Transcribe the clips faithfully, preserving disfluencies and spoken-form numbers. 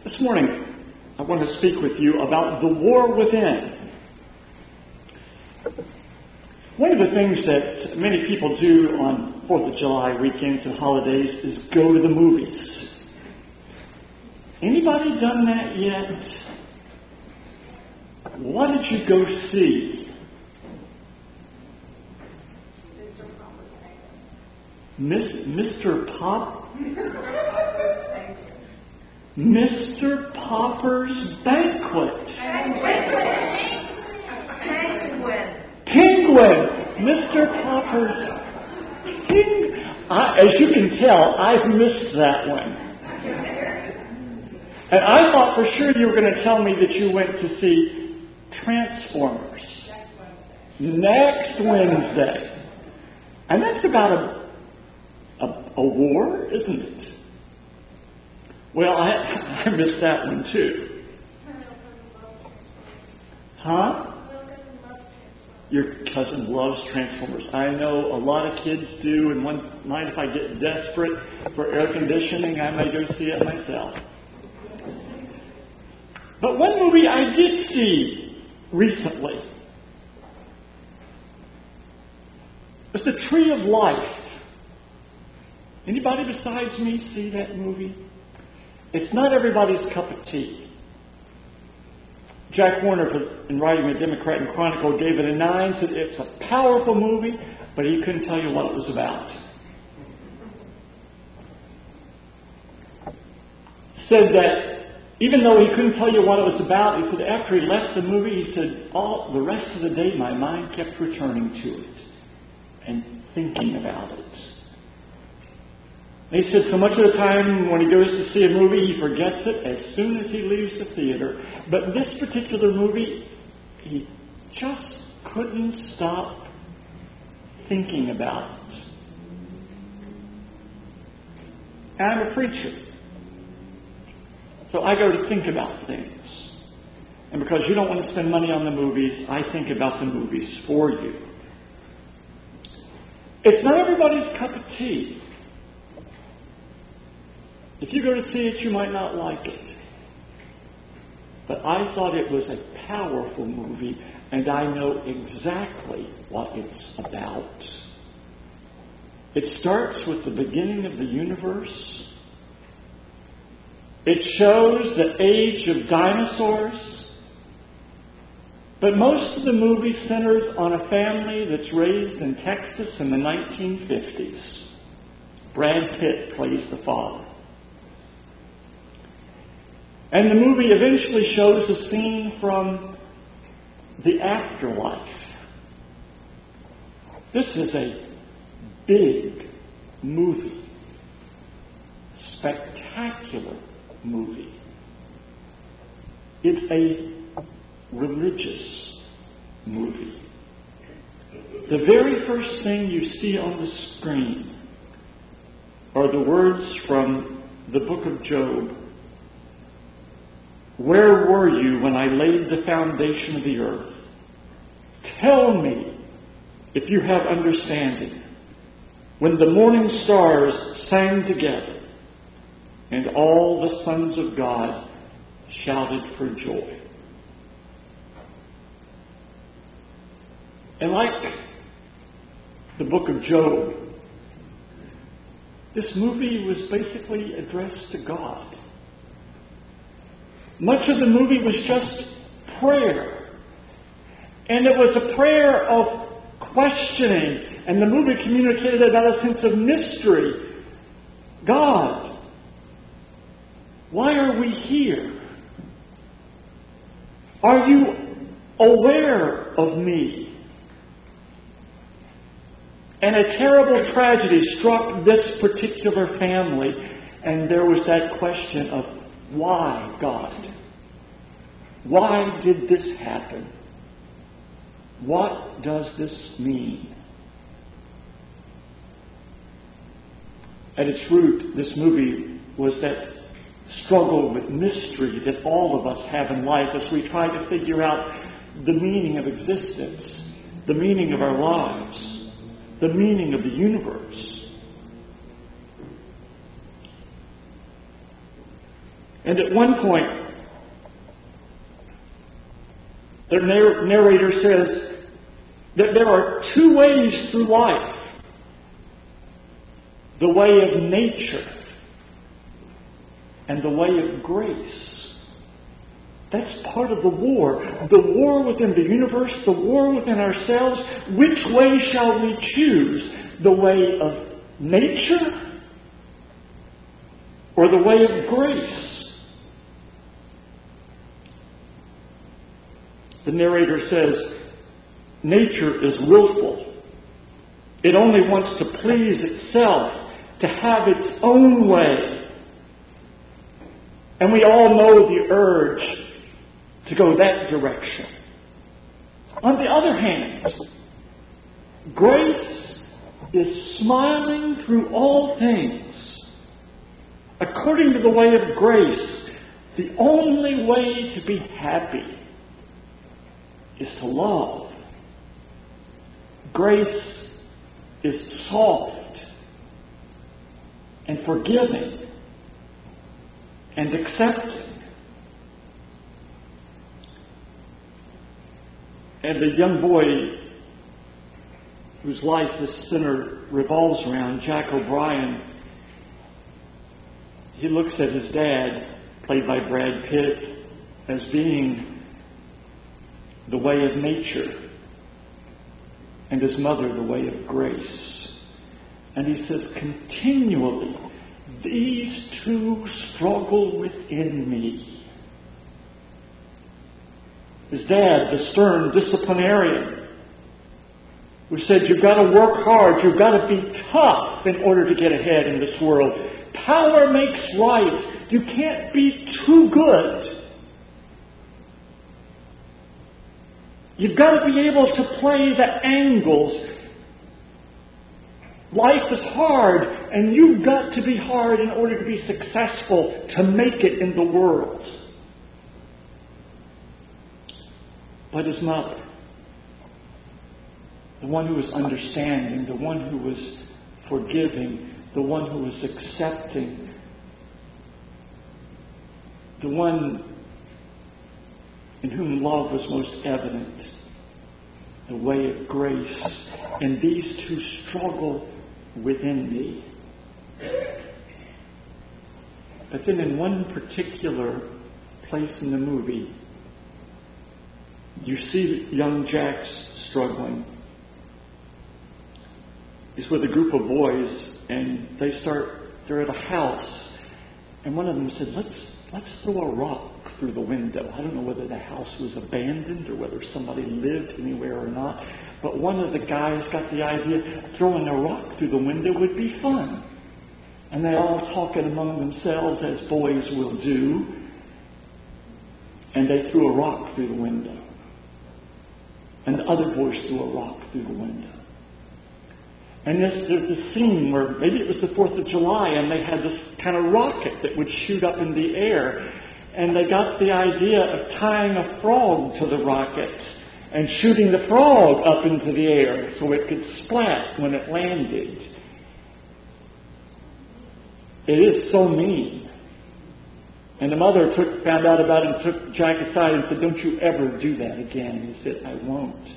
This morning, I want to speak with you about the war within. One of the things that many people do on fourth of July weekends and holidays is go to the movies. Anybody done that yet? What did you go see? Miss, Mister Pop? Mister Popper's Banquet. Penguin. Penguin. Mister Popper's Penguin. I, as you can tell, I've missed that one. And I thought for sure you were going to tell me that you went to see Transformers. Next Wednesday. And that's about a, a, a war, isn't it? Well, I, I missed that one too. Huh? Your cousin loves Transformers. I know a lot of kids do, and one night if I get desperate for air conditioning, I may go see it myself. But one movie I did see recently was The Tree of Life. Anybody besides me see that movie? It's not everybody's cup of tea. Jack Warner, in writing the Democrat and Chronicle, gave it a nine, said it's a powerful movie, but he couldn't tell you what it was about. Said that even though he couldn't tell you what it was about, he said after he left the movie, he said, all the rest of the day my mind kept returning to it and thinking about it. And he said so much of the time when he goes to see a movie, he forgets it as soon as he leaves the theater. But this particular movie, he just couldn't stop thinking about it. And I'm a preacher. So I go to think about things. And because you don't want to spend money on the movies, I think about the movies for you. It's not everybody's cup of tea. If you go to see it, you might not like it. But I thought it was a powerful movie, and I know exactly what it's about. It starts with the beginning of the universe. It shows the age of dinosaurs. But most of the movie centers on a family that's raised in Texas in the nineteen fifties. Brad Pitt plays the father. And the movie eventually shows a scene from the afterlife. This is a big movie. Spectacular movie. It's a religious movie. The very first thing you see on the screen are the words from the book of Job. Where were you when I laid the foundation of the earth? Tell me if you have understanding. When the morning stars sang together and all the sons of God shouted for joy. And like the book of Job, this movie was basically addressed to God. Much of the movie was just prayer. And it was a prayer of questioning. And the movie communicated about a sense of mystery. God, why are we here? Are you aware of me? And a terrible tragedy struck this particular family. And there was that question of, why, God? Why did this happen? What does this mean? At its root, this movie was that struggle with mystery that all of us have in life as we try to figure out the meaning of existence, the meaning of our lives, the meaning of the universe. And at one point, the narrator says that there are two ways through life. The way of nature and the way of grace. That's part of the war. The war within the universe, the war within ourselves. Which way shall we choose? The way of nature or the way of grace? The narrator says, nature is willful. It only wants to please itself, to have its own way. And we all know the urge to go that direction. On the other hand, grace is smiling through all things. According to the way of grace, the only way to be happy is to love. Grace is soft and forgiving and accepting. And the young boy whose life this center revolves around, Jack O'Brien, he looks at his dad, played by Brad Pitt, as being the way of nature, and his mother the way of grace. And he says, continually, these two struggle within me. His dad, the stern disciplinarian, who said, you've got to work hard, you've got to be tough in order to get ahead in this world. Power makes light. You can't be too good. You've got to be able to play the angles. Life is hard, and you've got to be hard in order to be successful, to make it in the world. But his mother, the one who was understanding, the one who was forgiving, the one who was accepting, the one in whom love was most evident, the way of grace, and these two struggle within me. But then in one particular place in the movie, you see young Jack's struggling. He's with a group of boys, and they start, they're at a house, and one of them said, let's let's throw a rock through the window. I don't know whether the house was abandoned or whether somebody lived anywhere or not, but one of the guys got the idea throwing a rock through the window would be fun. And they all talking among themselves, as boys will do, and they threw a rock through the window. And the other boys threw a rock through the window. And this, there's this scene where maybe it was the fourth of July, and they had this kind of rocket that would shoot up in the air. And they got the idea of tying a frog to the rocket and shooting the frog up into the air so it could splat when it landed. It is so mean. And the mother took, found out about it and took Jack aside and said, don't you ever do that again. And he said, I won't.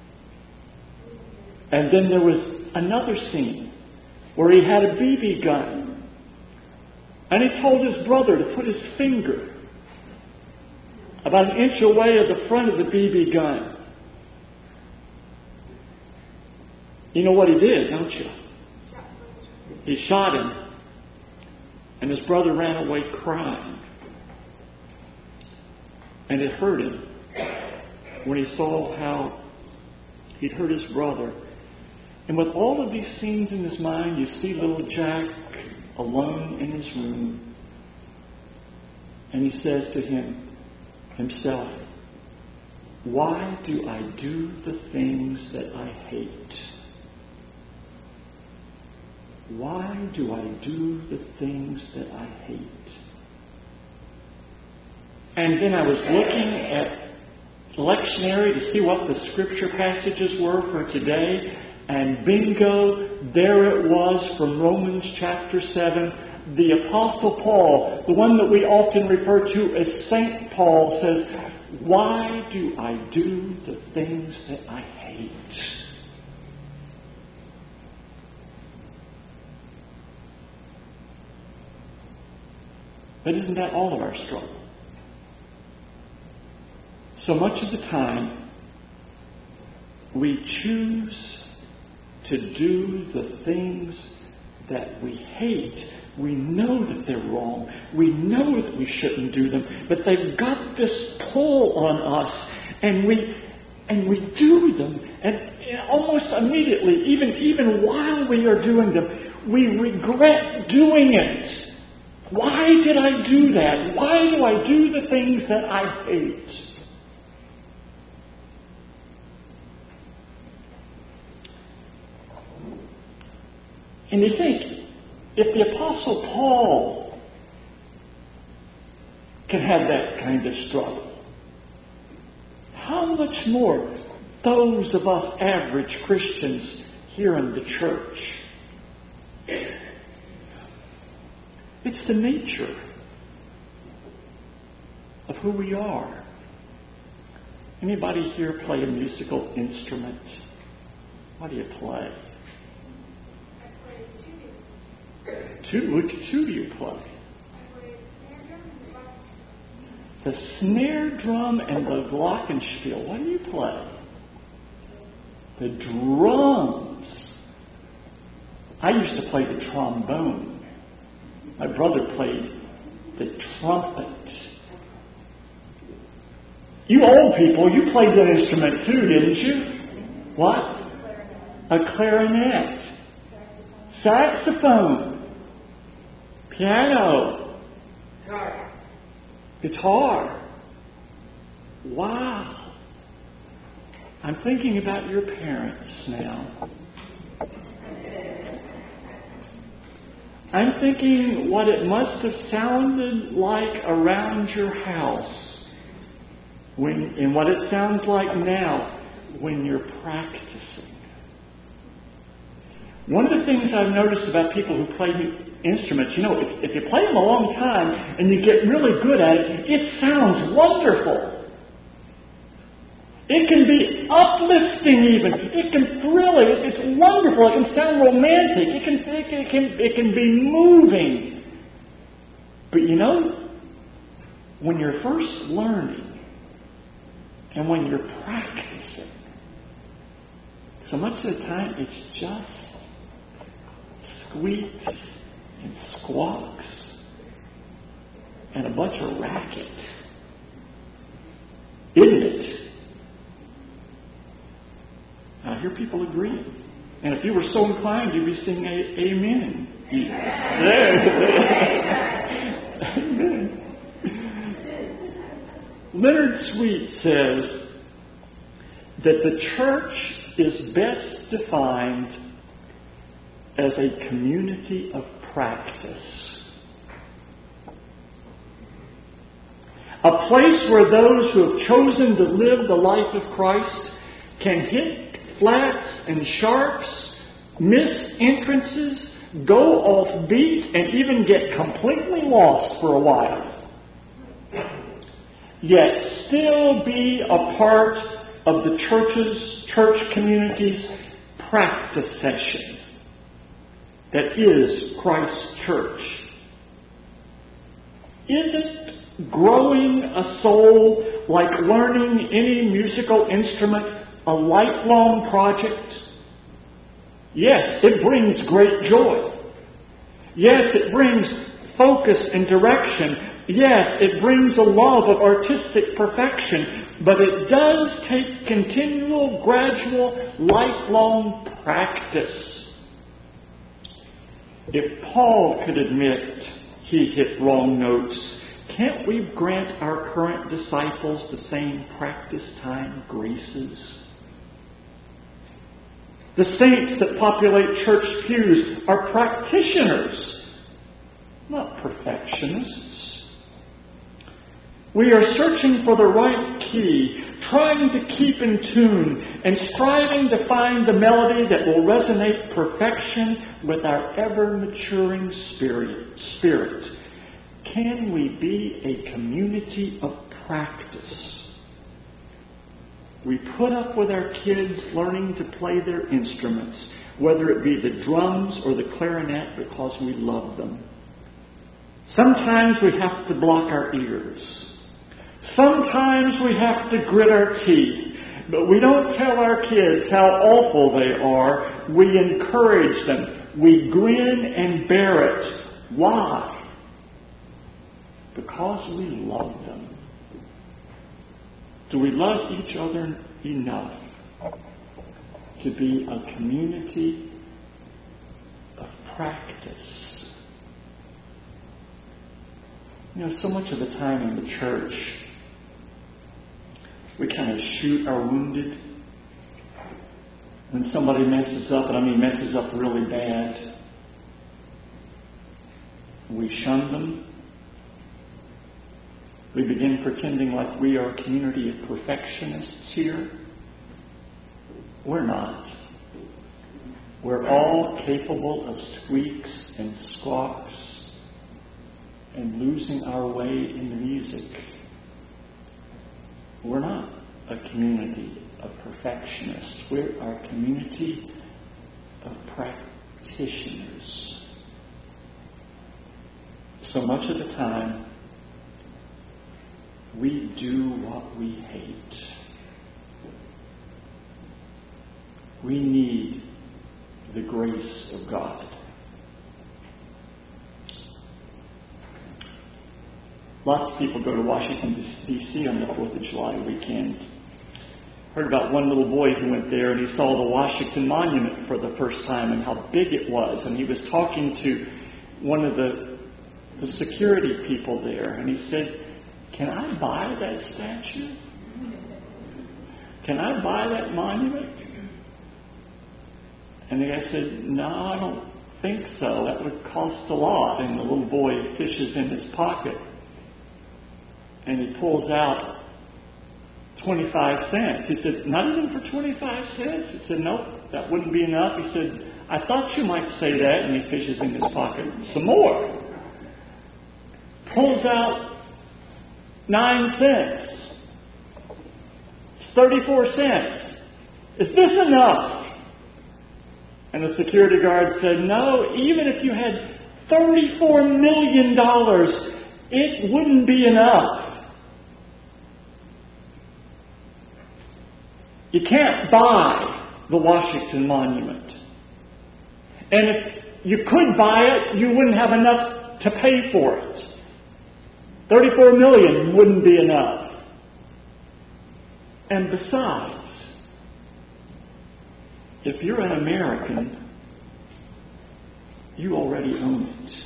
And then there was another scene where he had a B B gun. And he told his brother to put his finger about an inch away at the front of the B B gun. You know what he did, don't you? He shot him. And his brother ran away crying. And it hurt him when he saw how he'd hurt his brother. And with all of these scenes in his mind, you see little Jack alone in his room. And he says to him, himself, why do I do the things that I hate? Why do I do the things that I hate? And then I was looking at lectionary to see what the scripture passages were for today. And bingo, there it was from Romans chapter seven. the Apostle Paul, the one that we often refer to as Saint Paul, says, why do I do the things that I hate? But isn't that all of our struggle? So much of the time, we choose to do the things that we hate. We know that they're wrong. We know that we shouldn't do them. But they've got this pull on us, and we and we do them. And almost immediately, even, even while we are doing them, we regret doing it. Why did I do that? Why do I do the things that I hate? And you think, if the Apostle Paul can have that kind of struggle, how much more those of us average Christians here in the church? It's the nature of who we are. Anybody here play a musical instrument? What do you play? Two, which two do you play? The snare drum and the glockenspiel. What do you play? The drums. I used to play the trombone. My brother played the trumpet. You old people, you played that instrument too, didn't you? What? A clarinet. Saxophone. Piano. Guitar. Guitar. Wow. I'm thinking about your parents now. I'm thinking what it must have sounded like around your house when, and what it sounds like now when you're practicing. One of the things I've noticed about people who play instruments, you know, if, if you play them a long time and you get really good at it, it sounds wonderful. It can be uplifting even. It can thrill it. It's wonderful. It can sound romantic. It can, it can, it can, it can be moving. But you know, when you're first learning and when you're practicing, so much of the time it's just squeaks and squawks and a bunch of racket. Isn't it? I hear people agreeing. And if you were so inclined, you'd be saying amen. Amen. Leonard Sweet says that the church is best defined as a community of practice. A place where those who have chosen to live the life of Christ can hit flats and sharps, miss entrances, go off beat, and even get completely lost for a while. Yet still be a part of the church's, church community's practice session that is Christ's church. Isn't growing a soul like learning any musical instrument a lifelong project? Yes, it brings great joy. Yes, it brings focus and direction. Yes, it brings a love of artistic perfection. But it does take continual, gradual, lifelong practice. If Paul could admit he hit wrong notes, can't we grant our current disciples the same practice time graces? The saints that populate church pews are practitioners, not perfectionists. We are searching for the right key, trying to keep in tune and striving to find the melody that will resonate perfection with our ever-maturing spirit. spirit. Can we be a community of practice? We put up with our kids learning to play their instruments, whether it be the drums or the clarinet, because we love them. Sometimes we have to block our ears. Sometimes we have to grit our teeth. But we don't tell our kids how awful they are. We encourage them. We grin and bear it. Why? Because we love them. Do we love each other enough to be a community of practice? You know, so much of the time in the church, we kind of shoot our wounded. When somebody messes up, and I mean messes up really bad, we shun them. We begin pretending like we are a community of perfectionists here. We're not. We're all capable of squeaks and squawks and losing our way in the music. We're not a community of perfectionists. We're our community of practitioners. So much of the time, we do what we hate. We need the grace of God. Lots of people go to Washington, D C on the fourth of July weekend. Heard about one little boy who went there and he saw the Washington Monument for the first time and how big it was. And he was talking to one of the, the security people there. And he said, "Can I buy that statue? Can I buy that monument?" And the guy said, "No, I don't think so. That would cost a lot." And the little boy fishes in his pocket. And he pulls out twenty-five cents. He said, "Not even for twenty-five cents? He said, "Nope, that wouldn't be enough." He said, "I thought you might say that." And he fishes in his pocket some more. Pulls out nine cents. It's thirty-four cents. "Is this enough?" And the security guard said, "No, even if you had thirty-four million dollars, it wouldn't be enough. You can't buy the Washington Monument. And if you could buy it, you wouldn't have enough to pay for it. thirty-four million dollars wouldn't be enough. And besides, if you're an American, you already own it.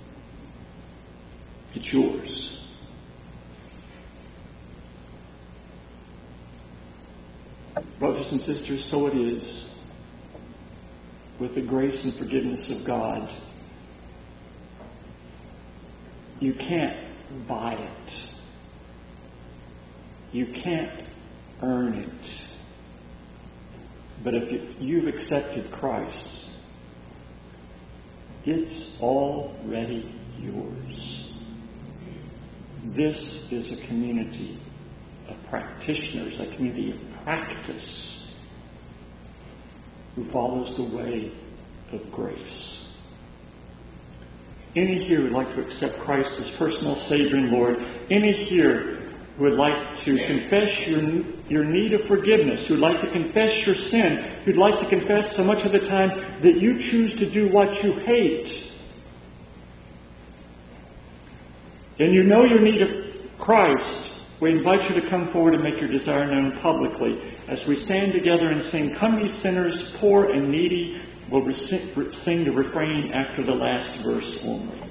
It's yours." Brothers and sisters, so it is with the grace and forgiveness of God. You can't buy it. You can't earn it. But if you've accepted Christ, it's already yours. This is a community of practitioners, a community of practice, who follows the way of grace. Any here who would like to accept Christ as personal Savior and Lord, any here who would like to confess your, your need of forgiveness, who would like to confess your sin, who would like to confess so much of the time that you choose to do what you hate, and you know your need of Christ, we invite you to come forward and make your desire known publicly. As we stand together and sing, "Come ye sinners, poor and needy," we'll sing the refrain after the last verse only.